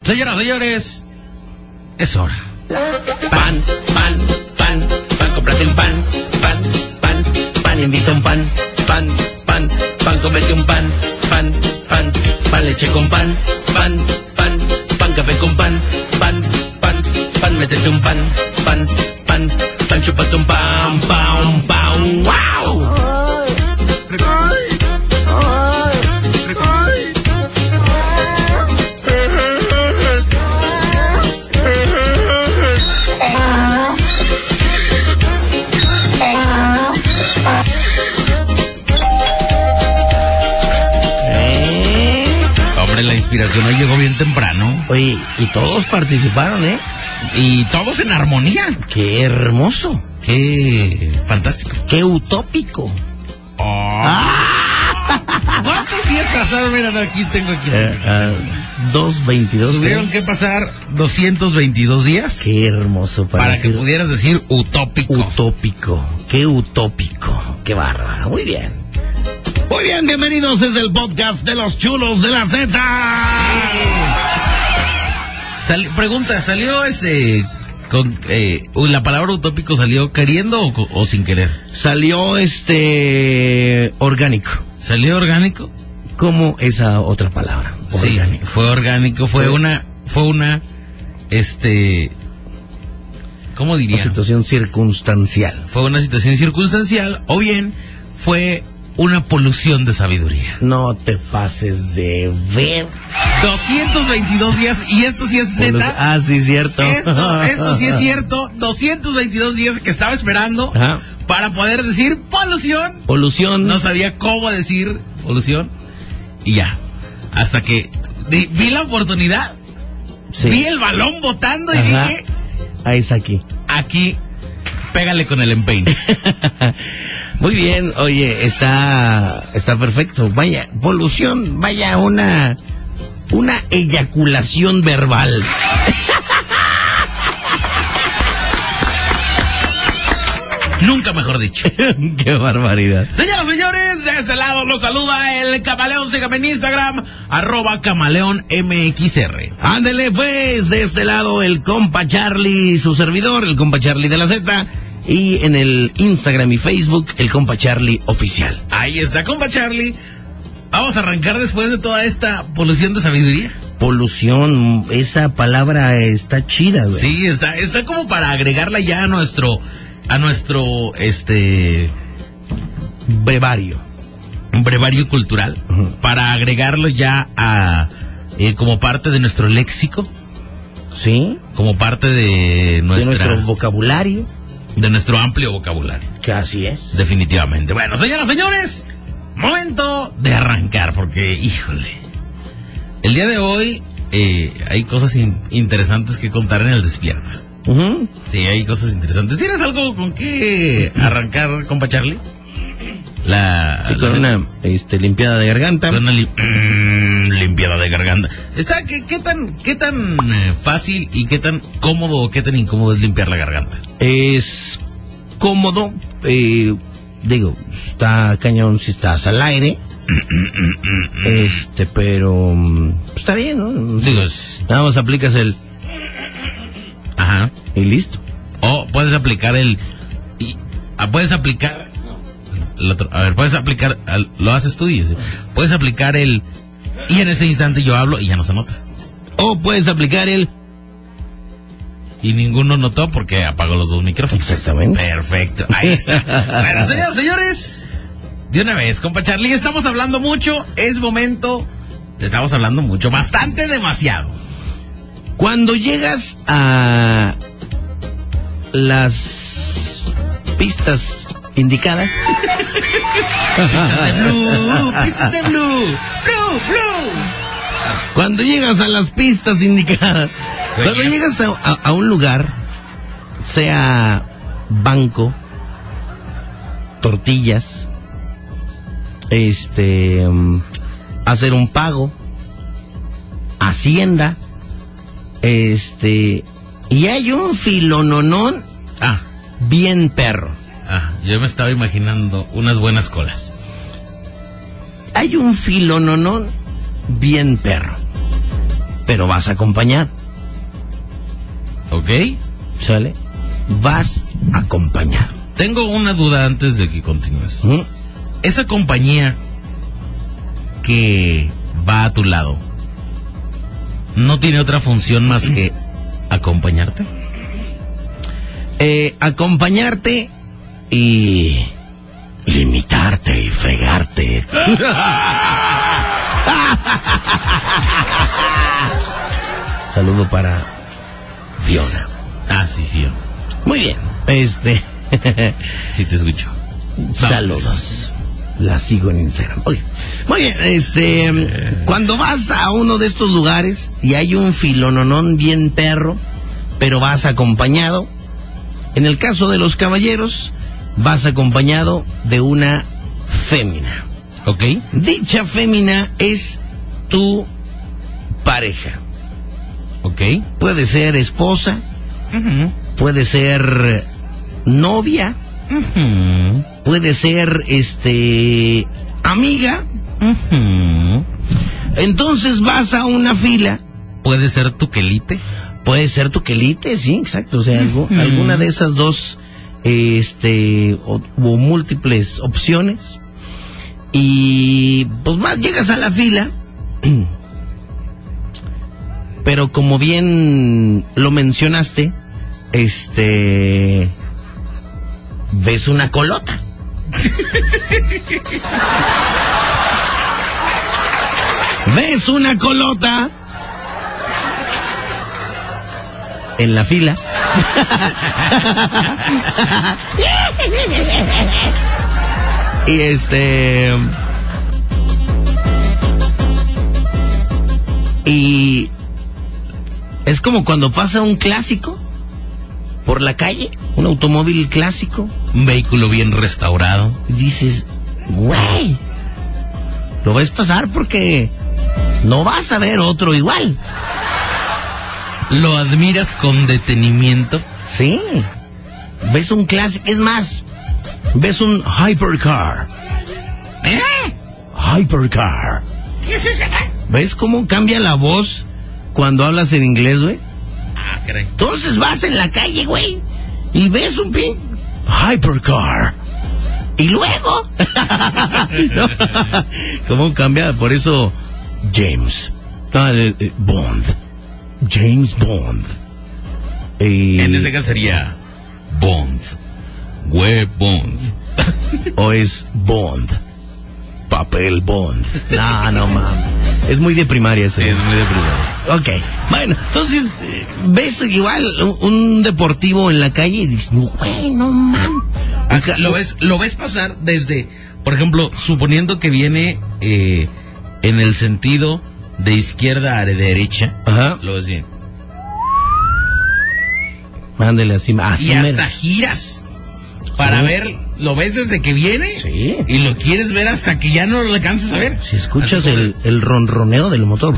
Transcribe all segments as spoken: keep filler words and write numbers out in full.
Señoras, señores, es hora. Pan, pan, pan, pan, cómprate un pan, pan, pan, pan, invita un pan, pan, pan, pan, cómete un pan, pan, pan, pan, leche con pan, pan, pan, pan, café con pan, pan, pan, pan, métete un pan, pan, pan, pan, chúpate un pan, pan, pan, wow. La inspiración hoy llegó bien temprano. Oye, y todos participaron, ¿eh? Y todos en armonía. ¡Qué hermoso! ¡Qué fantástico! ¡Qué utópico! Oh. ¡Ah! ¿Cuántos días pasaron? Mira, aquí tengo aquí. Eh, uh, dos veintidós. Tuvieron que pasar doscientos veintidós días. ¡Qué hermoso! Para, para que pudieras decir utópico. Utópico. ¡Qué utópico! ¡Qué bárbaro! Muy bien. Muy bien, bienvenidos desde el podcast de los chulos de la Z. Sal, pregunta, ¿salió este con eh, la palabra utópico salió queriendo o, o sin querer? Salió este orgánico. ¿Salió orgánico? ¿Cómo esa otra palabra? Orgánico. Sí, fue orgánico, fue, fue una fue una este ¿cómo diría? Una situación circunstancial. Fue una situación circunstancial o bien fue una polución de sabiduría. No te pases de ver. doscientos veintidós días, y esto sí es neta. Ah, sí, cierto. Esto, esto sí es cierto. doscientos veintidós días que estaba esperando. Ajá. Para poder decir polución. Polución. No sabía cómo decir polución. Y ya. Hasta que di, vi la oportunidad. Sí. Vi el balón botando y Ajá. dije. Ahí es aquí. Aquí, pégale con el empeine. Muy bien, oye, está está perfecto. Vaya, polución, vaya una una eyaculación verbal. Nunca mejor dicho. Qué barbaridad. Señoras y señores, de este lado los saluda el Camaleón. Sígame en Instagram, arroba Camaleón M X R. Ándele pues, de este lado el compa Charlie, su servidor, el compa Charlie de la Z. Y en el Instagram y Facebook, el compa Charlie oficial. Ahí está, compa Charlie. Vamos a arrancar después de toda esta polución de sabiduría. Polución, esa palabra está chida, güey. Sí, está, está como para agregarla ya a nuestro, a nuestro, este... brevario. Un brevario cultural. Uh-huh. Para agregarlo ya a, eh, como parte de nuestro léxico. Sí. Como parte de nuestra... De nuestro vocabulario. De nuestro amplio vocabulario. Que así es. Definitivamente. Bueno, señoras, señores, momento de arrancar, porque, híjole, el día de hoy eh, hay cosas in- interesantes que contar en el Despierta. Uh-huh. Sí, hay cosas interesantes. ¿Tienes algo con qué arrancar, compa Charlie? La, sí, con la, una este, limpiada de garganta. Con una li- mm, limpiada de garganta. Está, ¿qué, qué tan, qué tan eh, fácil y qué tan cómodo o qué tan incómodo es limpiar la garganta? Es cómodo, eh, digo, está cañón si estás al aire. este, pero pues, está bien, ¿no? Digo, es... Nada más aplicas el... Ajá. Y listo. O puedes aplicar el... Y, ah, puedes aplicar... El otro, a ver, puedes aplicar... Lo haces tú y... Puedes aplicar el... Y en ese instante yo hablo y ya no se nota. O puedes aplicar el... Y ninguno notó porque apagó los dos micrófonos. Exactamente. Perfecto. Ahí está. Bueno, señores, señores... De una vez, compa Charlie, estamos hablando mucho, es momento, estamos hablando mucho, bastante, demasiado. Cuando llegas a las pistas indicadas, pistas de blue, pistas de blue, blue, blue. Cuando llegas a las pistas indicadas, Oye, cuando yes. llegas a, a, a un lugar, sea banco, tortillas, este um, hacer un pago, hacienda, este y hay un filononón ah bien perro. Ah, yo me estaba imaginando unas buenas colas. Hay un filononón bien perro. pero vas acompañado. ¿Ok? ¿Sale? Vas acompañado. Tengo una duda antes de que continúes. ¿Mm? Esa compañía que va a tu lado, ¿no tiene otra función más que acompañarte? Eh, acompañarte y limitarte y fregarte. Saludo para Fiona. Ah, sí, sí. Muy bien. Este. Sí, te escucho. Saludos. La sigo en Instagram. Oye, muy bien, este, eh. cuando vas a uno de estos lugares y hay un filononón bien perro, pero vas acompañado, en el caso de los caballeros, vas acompañado de una fémina. ¿Ok? Dicha fémina es tu pareja. ¿Ok? Puede ser esposa, Uh-huh. puede ser novia, Uh-huh. puede ser, este, amiga. Uh-huh. Entonces vas a una fila. ¿Puede ser tu quelite? Puede ser tu quelite, sí, exacto. O sea, algo, Uh-huh. alguna de esas dos, este, o, o múltiples opciones. Y pues más llegas a la fila. Pero como bien lo mencionaste, este, ves una colota. Ves una colota en la fila. Y este, y es como cuando pasa un clásico por la calle, un automóvil clásico, Un vehículo bien restaurado. y dices, güey, lo ves pasar porque no vas a ver otro igual. ¿Lo admiras con detenimiento? Sí, ves un clásico, es más, ves un hypercar. ¿Eh? Hypercar. ¿Qué es ese? ¿Ves cómo cambia la voz cuando hablas en inglés, güey? Ah, caray. Entonces vas en la calle, güey, y ves un pin hypercar. Y luego, ¿no? ¿Cómo cambia? Por eso, James, ah, eh, eh, Bond, James Bond. Eh, En este caso sería Bond. Web Bond. o es Bond, papel Bond. No, no mames. Es muy de primaria eso. Sí, es muy de primaria. Ok, bueno, entonces eh, ves igual un, un deportivo en la calle y dices, no, güey, no mames. O sea, lo ves, lo ves pasar desde, por ejemplo, suponiendo que viene eh, en el sentido de izquierda a derecha. Ajá. Lo ves bien. Mándele así, así Y hasta mero. giras para Sí. ver, lo ves desde que viene. Sí. Y lo quieres ver hasta que ya no lo alcanzas a ver. Si escuchas Así como- el, el ronroneo del motor,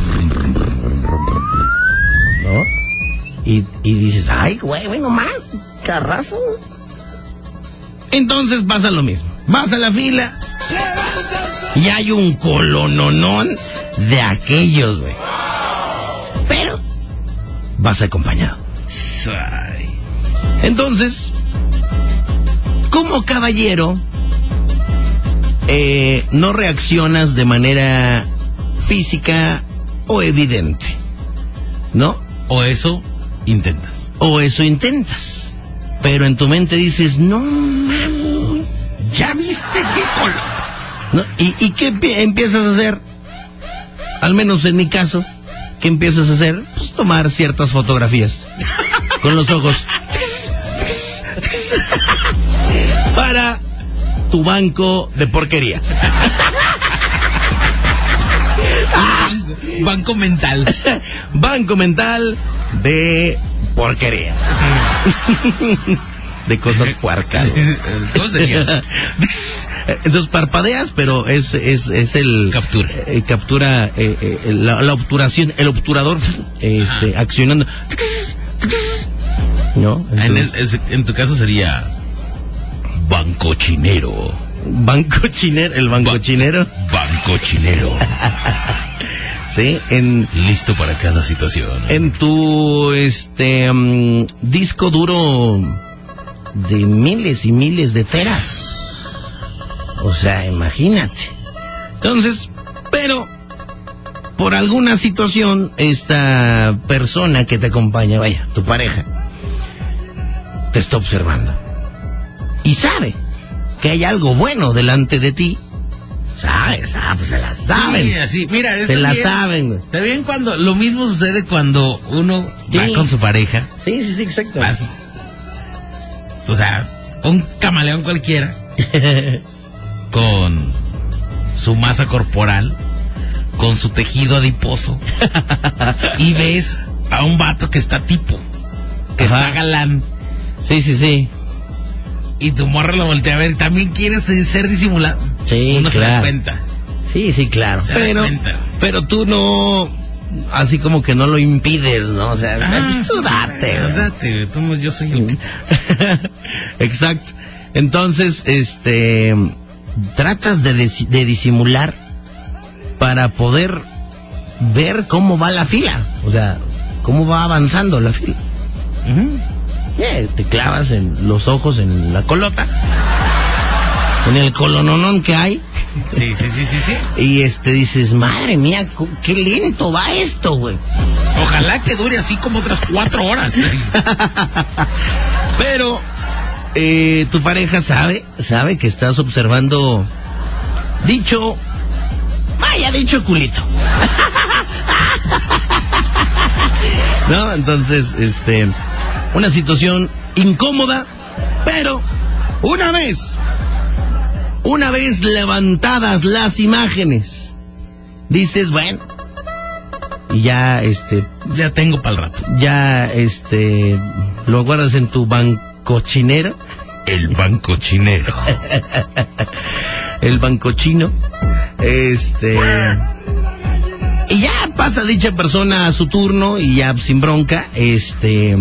¿no? Y, y dices, ay, güey, güey, no más, carrazo. Entonces pasa lo mismo. Vas a la fila y hay un colononón de aquellos, güey. Pero vas acompañado. Ay. Entonces, como caballero, eh, no reaccionas de manera física o evidente, ¿no? O eso intentas. O eso intentas. Pero en tu mente dices, no mames, ¿Ya viste qué color? ¿no? ¿Y, y qué empie- empiezas a hacer? Al menos en mi caso, ¿qué empiezas a hacer? Pues tomar ciertas fotografías con los ojos para tu banco de porquería. Banco mental. Banco mental de porquería. De cosas puercas. ¿Cómo sería? Entonces parpadeas, pero es es es el Captura. eh, captura eh, eh, la, la obturación, el obturador este Ajá. accionando. ¿No? En, Entonces, el- es- en tu caso sería banco chinero. banco chinero, el banco Ba- chinero. Banco chinero. Sí, en... Listo para cada situación. En tu, este, um, disco duro de miles y miles de teras. O sea, imagínate. Entonces, pero por alguna situación, esta persona que te acompaña, vaya, tu pareja, te está observando. Y sabe que hay algo bueno delante de ti. Sabe, sabe, se la saben. Sí, así, mira, se la bien, saben. Está bien cuando, lo mismo sucede cuando uno sí. va con su pareja. Sí, sí, sí, exacto. Vas, o sea, un camaleón cualquiera, con su masa corporal, con su tejido adiposo, y ves a un vato que está tipo, que Ajá. está galán. Sí, sí, sí. Y tu morra lo voltea a ver, también quieres ser disimulado. Sí, uno claro. se da cuenta. Sí, sí, claro. Se pero, da cuenta. pero tú no, así como que no lo impides, ¿no? O sea, ah, tú date. Sí, date, tú, yo soy el que... Exacto. Entonces, este, tratas de, des, de disimular para poder ver cómo va la fila. O sea, cómo va avanzando la fila. Uh-huh. Yeah, te clavas en los ojos en la colota, en el colononón que hay. Sí, sí, sí, sí, sí. Y este dices, madre mía, qué lento va esto, güey. Ojalá que dure así como otras cuatro horas. Pero eh, tu pareja sabe, sabe que estás observando, dicho, vaya, dicho culito. No, entonces, este, una situación incómoda, pero una vez, una vez levantadas las imágenes, dices, bueno, y ya, este, ya tengo para el rato. Ya, este, lo guardas en tu bancochinero. El bancochinero. El bancochino. Este... Y ya pasa dicha persona a su turno y ya sin bronca, este,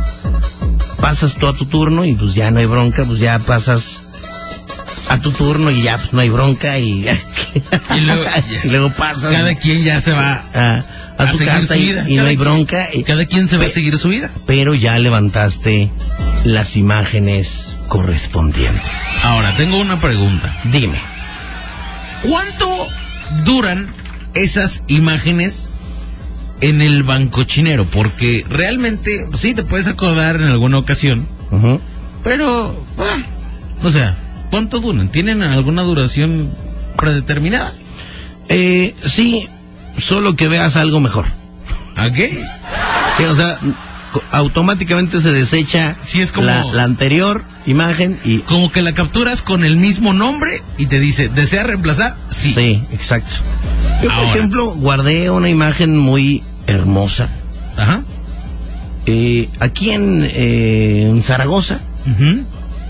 pasas tú a tu turno y pues ya no hay bronca, pues ya pasas a tu turno y ya pues no hay bronca y, y, luego, y luego pasas. Cada quien ya se va a, a, a su casa y, y no hay bronca. Quien, cada quien se va a seguir su vida. Pero ya levantaste las imágenes correspondientes. Ahora, tengo una pregunta. Dime. ¿Cuánto duran esas imágenes en el bancochinero? Porque realmente sí te puedes acordar en alguna ocasión, uh-huh. pero ah, o sea, ¿cuánto duran? ¿Tienen alguna duración predeterminada? Eh, sí, solo que veas algo mejor. ¿A qué? Sí, o sea, automáticamente se desecha sí, es como la, la anterior imagen y... Como que la capturas con el mismo nombre y te dice, ¿desea reemplazar? Sí. Sí, exacto. Yo, por Ahora. ejemplo, guardé una imagen muy hermosa. Ajá. Eh, aquí en, eh, en Zaragoza, uh-huh.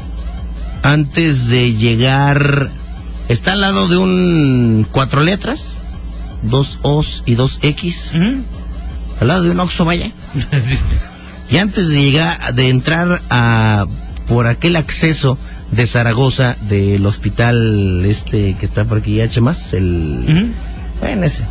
antes de llegar, está al lado de un cuatro letras, dos O's y dos X, uh-huh. al lado de un Oxxo, vaya. Y antes de llegar, de entrar a por aquel acceso de Zaragoza del hospital este que está por aquí, H más, el uh-huh. bueno, ese.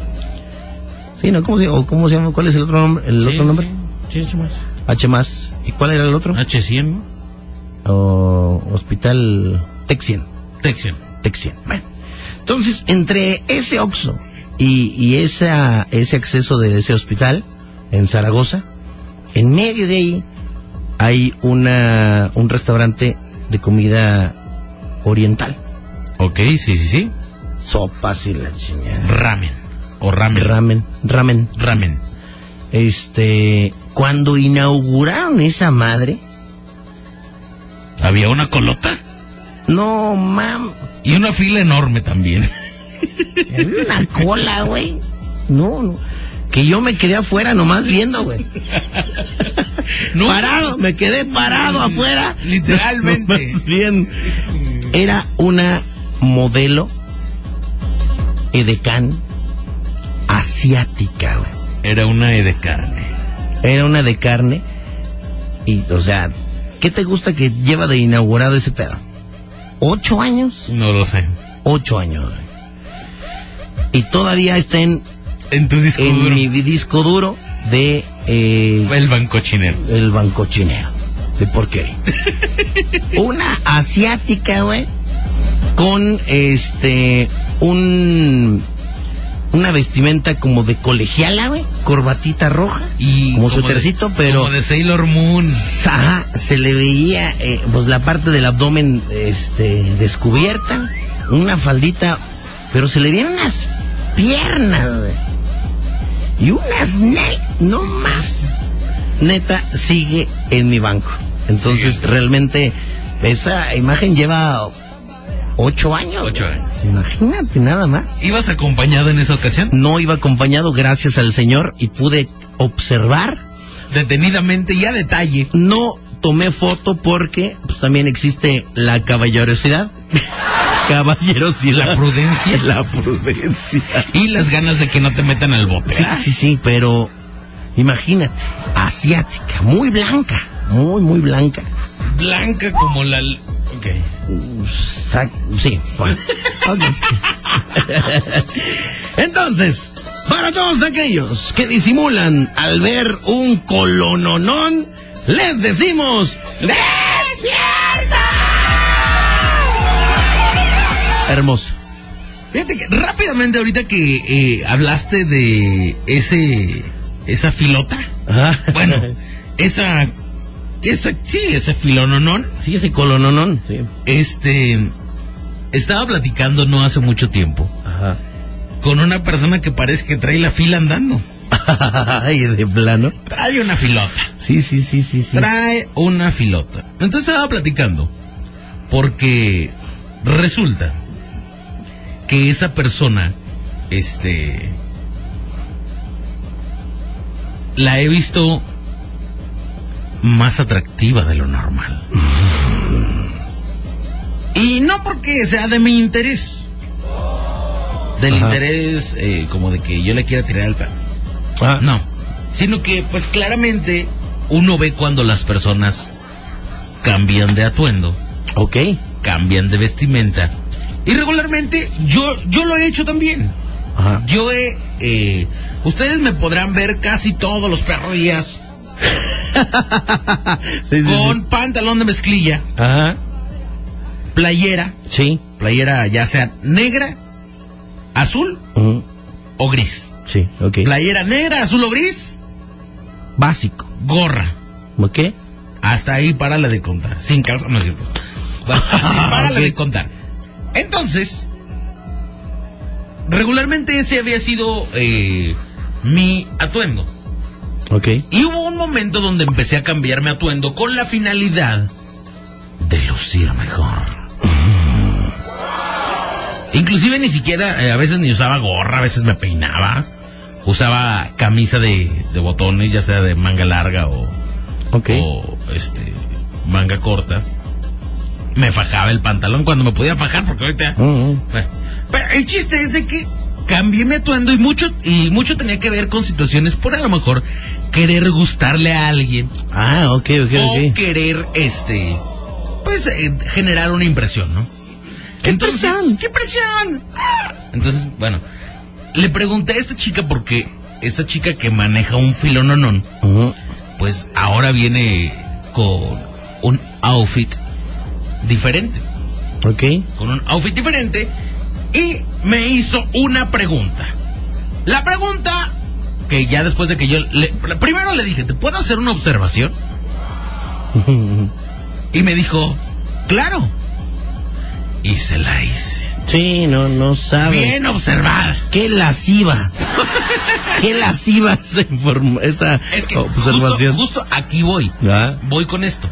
Sí, ¿no? ¿Cómo se llama? ¿Cómo se llama? ¿Cuál es el otro nombre? ¿El sí, otro nombre? Sí, H más. H más. ¿Y cuál era el otro? H cien, ¿no? O hospital Texien. Texien. Texien. Bueno. Entonces, entre ese Oxxo y, y esa, ese acceso de ese hospital en Zaragoza, en medio de ahí hay una un restaurante de comida oriental. Ok, sí, sí, sí. Sopas y la chingada. Ramen. O ramen. Ramen. Ramen. Ramen. Este, cuando inauguraron esa madre, ¿había una colota? No, mam. Y una fila enorme también. Había una cola, güey. No, no. Que yo me quedé afuera nomás viendo, güey. No, parado, me quedé parado afuera. Literalmente. Bien. Era una modelo edecán asiática, güey. Era una de carne. Era una de carne. Y, o sea, ¿qué te gusta que lleva de inaugurado ese pedo? ¿Ocho años? No lo sé. Ocho años, güey. Y todavía está en En tu disco en duro. mi disco duro de... Eh, el bancochinero. El bancochinero. ¿De por qué? Una asiática, güey, con este... un... una vestimenta como de colegiala, güey, corbatita roja y como, como suétercito, de, pero como de Sailor Moon. Ajá, se le veía eh, pues la parte del abdomen este descubierta, una faldita, pero se le veían unas piernas, güey, y unas ne no más. Neta, sigue en mi banco. Entonces, sí, realmente esa imagen lleva Ocho años. Ocho años. Imagínate, nada más. ¿Ibas acompañado en esa ocasión? No iba acompañado, gracias al Señor, y pude observar detenidamente y a detalle. No tomé foto porque pues también existe la caballerosidad. Caballerosidad. La prudencia. La prudencia. Y las ganas de que no te metan al bote. Sí, sí, sí, pero imagínate, asiática, muy blanca, muy, muy blanca. Blanca como la... Ok. Sí, bueno. Okay. Entonces, para todos aquellos que disimulan al ver un colononón, les decimos ¡despierta! Hermoso. Fíjate que rápidamente ahorita que eh, hablaste de ese esa filota, ajá, bueno, esa esa sí, ese filononón, sí, ese colononón, sí. Este estaba platicando no hace mucho tiempo, ajá, con una persona que parece que trae la fila andando. Ay, de plano. Trae una filota. Sí, sí, sí, sí, sí. Trae una filota. Entonces estaba platicando porque resulta que esa persona, este, la he visto más atractiva de lo normal. Y no porque sea de mi interés, del ajá, interés eh, como de que yo le quiera tirar al perro. Ah. No, sino que pues claramente uno ve cuando las personas cambian de atuendo, ok, cambian de vestimenta. Y regularmente yo yo lo he hecho también. Ajá. Yo he eh, ustedes me podrán ver casi todos los perros días sí, sí, con sí, pantalón de mezclilla, ajá, playera, sí, playera ya sea negra, azul, uh-huh, o gris. Sí, ok. Playera negra, azul o gris, básico. Gorra. ¿Ok? Hasta ahí párale de contar. Sin calza, no es cierto. Bueno, así, párale okay, de contar. Entonces, regularmente ese había sido eh, mi atuendo. Ok. Y hubo un momento donde empecé a cambiar mi atuendo con la finalidad de lucir mejor. Mm. Inclusive ni siquiera, eh, a veces ni usaba gorra, a veces me peinaba. Usaba camisa de, de botones, ya sea de manga larga o, okay, o este manga corta. Me fajaba el pantalón cuando me podía fajar, porque ahorita... Uh-huh. Bueno, pero el chiste es de que cambié mi atuendo y mucho, y mucho tenía que ver con situaciones por a lo mejor querer gustarle a alguien. Ah, ok, ok, o ok. querer, este, pues, eh, generar una impresión, ¿no? ¿Qué Entonces, presión? ¿qué presión? Entonces, bueno, le pregunté a esta chica porque esta chica que maneja un filononón, uh-huh, pues ahora viene con un outfit diferente. Ok. Con un outfit diferente y me hizo una pregunta. La pregunta que ya después de que yo le, primero le dije, ¿te puedo hacer una observación? Y me dijo, claro. Y se la hice. Sí, no, no sabe. Bien observada. Qué lasciva. Qué lasciva esa, inform- esa es que observación. Justo, justo aquí voy. ¿Ah? Voy con esto.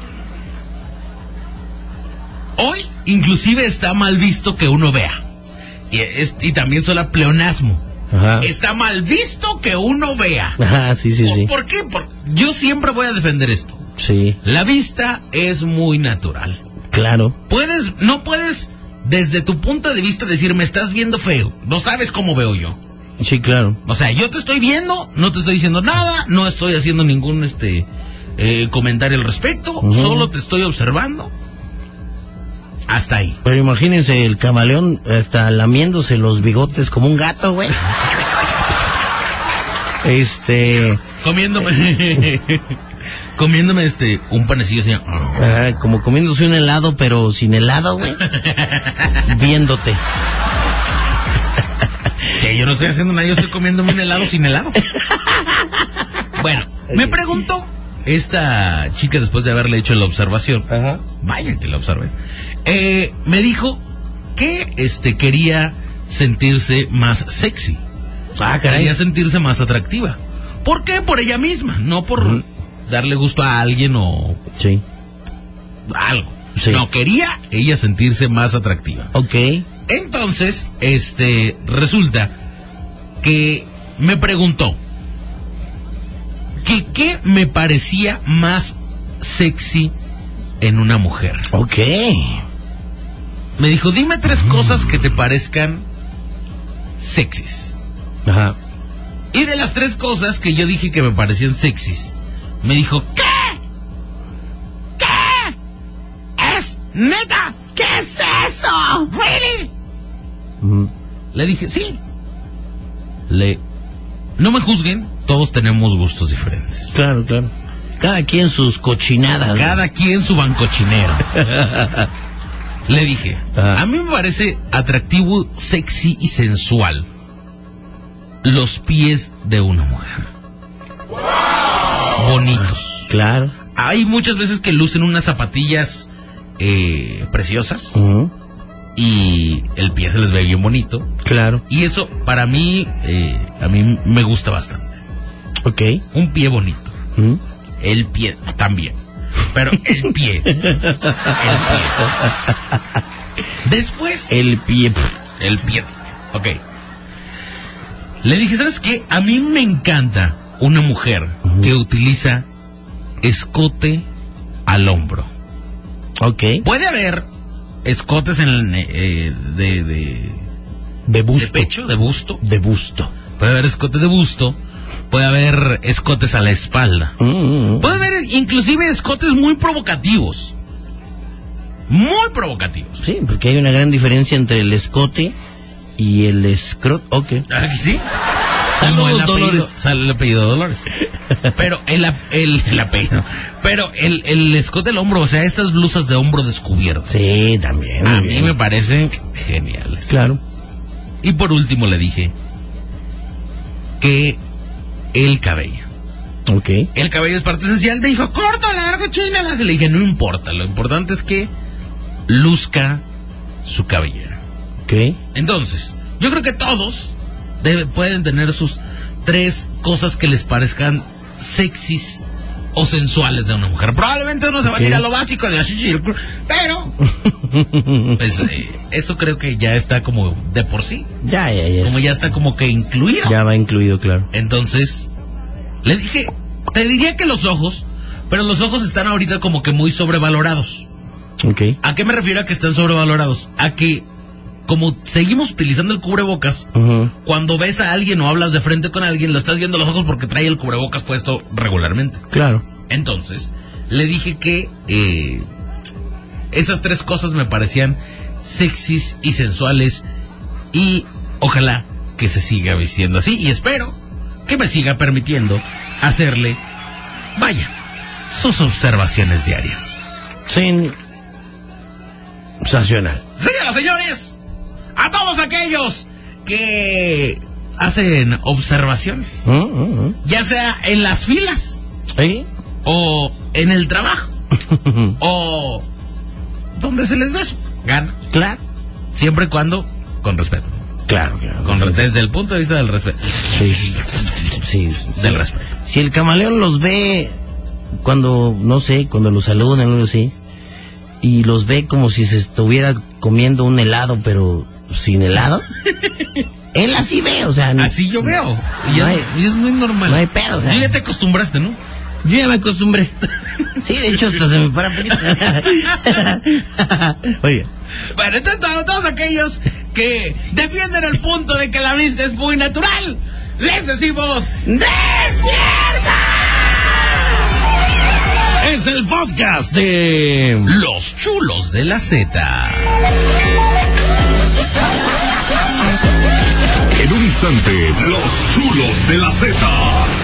Hoy, inclusive, está mal visto que uno vea. Y, es, y también suena pleonasmo. Ajá. Está mal visto que uno vea. Ajá, sí, sí, sí. ¿Por qué? Por, yo siempre voy a defender esto. Sí. La vista es muy natural. Claro. Puedes, no puedes, desde tu punto de vista, decir, me estás viendo feo. No sabes cómo veo yo. Sí, claro. O sea, yo te estoy viendo, no te estoy diciendo nada, no estoy haciendo ningún este eh, comentario al respecto, uh-huh, solo te estoy observando. Hasta ahí. Pero imagínense el camaleón está lamiéndose los bigotes como un gato, güey. Este... Comiéndome... comiéndome este un panecillo así. Ah, como comiéndose un helado, pero sin helado, güey. Viéndote. Que yo no estoy haciendo nada, yo estoy comiéndome un helado sin helado. Bueno, me preguntó esta chica después de haberle hecho la observación. Ajá. Vaya que la observé. Eh, me dijo que este quería sentirse más sexy. Ah, caray. Quería sentirse más atractiva. ¿Por qué? Por ella misma, no por uh-huh. darle gusto a alguien o sí. algo. Sí. No, quería ella sentirse más atractiva. Ok. Entonces, este, resulta que me preguntó que qué me parecía más sexy en una mujer. Ok. Me dijo, dime tres cosas que te parezcan sexys. Ajá. Y de las tres cosas que yo dije que me parecían sexys, me dijo, ¿qué? ¿Qué? ¿Es neta? ¿Qué es eso? ¿Really? Uh-huh. Le dije, sí. Le... No me juzguen, todos tenemos gustos diferentes. Claro, claro. Cada quien sus cochinadas. Cada ¿no? quien su bancochinero. Le dije, ajá. A mí me parece atractivo, sexy y sensual los pies de una mujer. Wow. Bonitos. Claro. Hay muchas veces que lucen unas zapatillas eh, preciosas. Uh-huh. Y el pie se les ve bien bonito. Claro. Y eso, para mí, eh, a mí me gusta bastante. Ok. Un pie bonito. Uh-huh. El pie también. Pero el pie. El pie. Después. El pie. El pie. Ok. Le dije, ¿sabes qué? A mí me encanta una mujer uh-huh. que utiliza escote al hombro. Ok. Puede haber escotes en eh, de, de de busto, de pecho, de busto, de busto. Puede haber escote de busto, puede haber escotes a la espalda, mm-hmm. puede haber inclusive escotes muy provocativos, muy provocativos. Sí, porque hay una gran diferencia entre el escote y el escroto. Ok. ¿Ah, sí? Como el apellido, sale el apellido Dolores. Pero el, el, el apellido. Pero el, el escote del hombro, o sea, estas blusas de hombro descubierto. Sí, también. A bien. mí me parecen geniales. Claro. Y por último le dije que el cabello. Ok. El cabello es parte esencial. Me dijo, corto, largo, chínala. Le dije, no importa. Lo importante es que luzca su cabellera. Ok. Entonces, yo creo que todos Debe, pueden tener sus tres cosas que les parezcan sexys o sensuales de una mujer. Probablemente uno se va a ir a lo básico de así, pero pues, eh, eso creo que ya está como de por sí. Ya, ya, ya. Como ya está como que incluido. Ya va incluido, claro. Entonces, le dije, te diría que los ojos, pero los ojos están ahorita como que muy sobrevalorados. Ok. ¿A qué me refiero a que están sobrevalorados? A que como seguimos utilizando el cubrebocas, uh-huh. cuando ves a alguien o hablas de frente con alguien, lo estás viendo a los ojos porque trae el cubrebocas puesto regularmente. Claro. Entonces, le dije que eh, esas tres cosas me parecían sexys y sensuales y ojalá que se siga vistiendo así y espero que me siga permitiendo hacerle, vaya, sus observaciones diarias. Sensacional. Señoras, señores, a todos aquellos que hacen observaciones, uh, uh, uh. ya sea en las filas, ¿sí? O en el trabajo, o donde se les dé su gana. Claro. Siempre y cuando con respeto. Claro, claro. Con respeto. Desde el punto de vista del respeto. Sí, sí, del sí. respeto. Si el camaleón los ve cuando, no sé, cuando los saludan o algo así, y los ve como si se estuviera comiendo un helado, pero sin helado, él así ve, o sea... Así yo veo. Y, no es, hay, y es muy normal. No hay pedo, o sea. Tú ya te acostumbraste, ¿no? Yo ya me acostumbré. Sí, de hecho hasta se me para pelito. Oye. Bueno, entonces todos, todos aquellos que defienden el punto de que la vista es muy natural, les decimos ¡despierta! Es el podcast de Los Chulos de la Z. En un instante, los chulos de la Z.